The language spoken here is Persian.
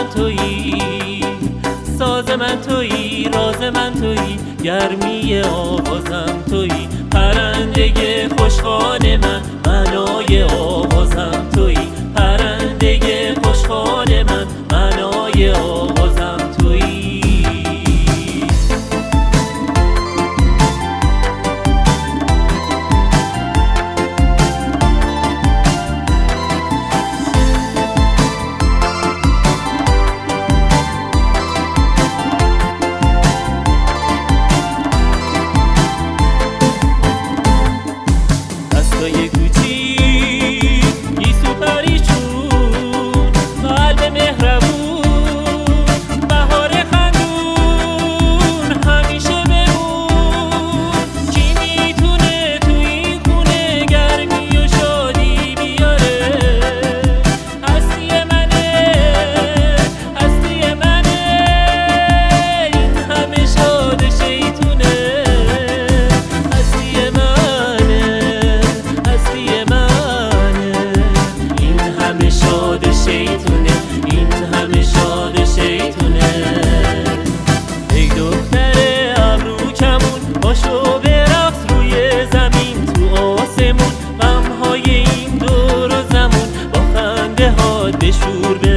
من تویی، ساز من تویی، راز من تویی، گرمی آوازم تویی، پرنده خوشخوان من، معنای آوازم تویی، پرنده خوشخوان من، معنای آوازم تویی. دستای کوچیک گیسو پریچون، قلب مهربون، بهار خندون، همیشه بمون. کی میتونه تو این خونه گرمی و شادی بیاره؟ هستی منه، هستی منه، این همه شاد شیطونه. هستی منه، هستی منه، این همه شاد شیطونه، این همه شاد شیطونه. ای دختر ابرو کمون، باشو برقص روی زمین تو آسمون، غمهای این دور و زمون با خنده هات بشور.